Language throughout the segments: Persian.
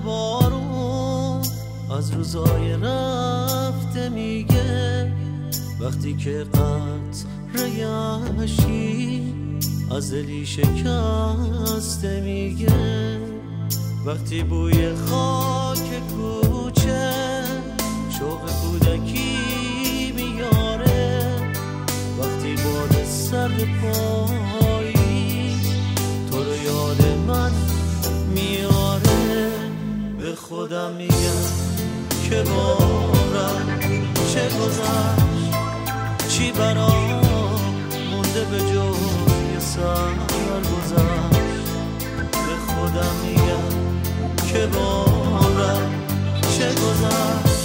بارون از روزای رفته میگه، وقتی که قطره اشکی از دلی شکسته میگه، وقتی بوی خاک کوچه شوق کودکی میاره، وقتی باد سرد پایی تو رو یاد من میاره، به خودم میگم که بارم چه گذشت، چی برام مونده به جز یه سر گذشت، به خودم میگم که بارم چه گذشت.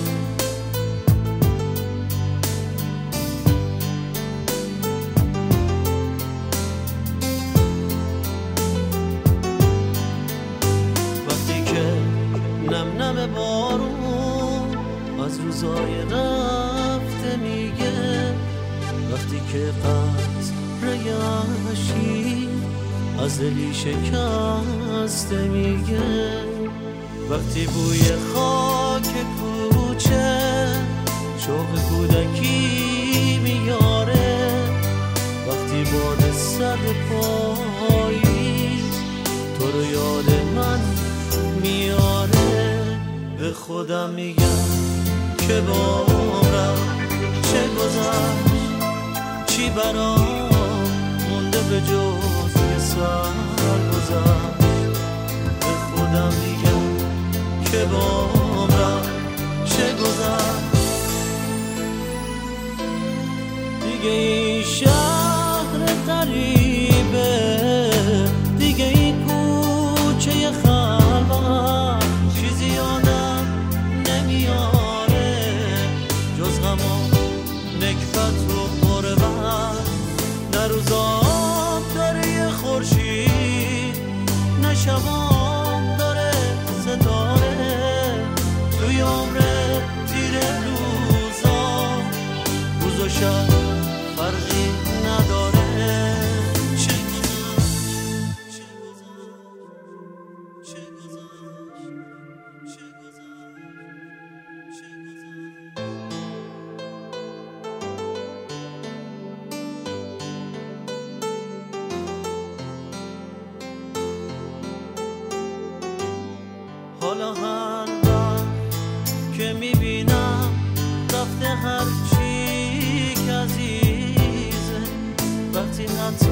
وقتی که نم نم بارون از روزای رفته میگه، وقتی که قطره اشکی از دلی شکسته میگه، وقتی بوی خاک کوچه شوق کودکی میاره، وقتی باد سرد پایی تو رو یاد من میاره، به خودم میگم که بارم چه گذشت، چی برام مونده به جز یه سر گذشت، به خودم میگم که بارم چه گذشت. دیگه این شهر غریبه، دیگه این کوچه خلوت، چیزی یادم نمیاره جز غم و نکبت و غربت، نه روزام داره یه خورشید، نه شبام داره ستاره، توی عمر تیر روزا روز و شب فرقی نداره. حالا هر وقت که میبینم رفته هر چی که عزیزه، وقتی حتی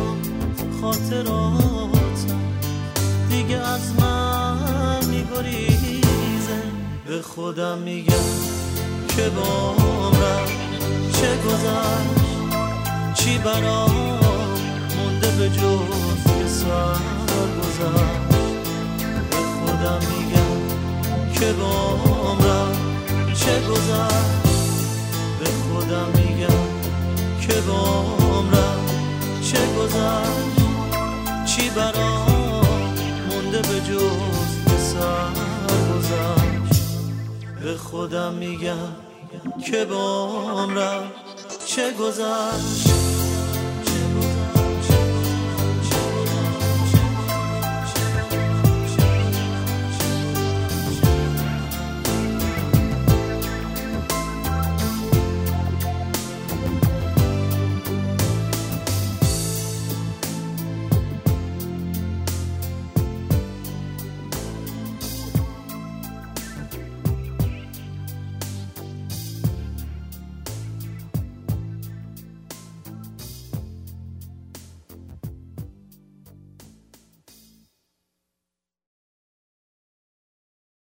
خاطراتم دیگه از من میگریزه، به خودم میگم که بارم چه گذشت، چی برام مونده به جز یه سر گذشت، به خودم میگم که بارم چه گذشت، به خودم میگم که بارم چه گذشت، چی برام مونده به جز به سر گذشت، به خودم میگم که بارم چه گذشت.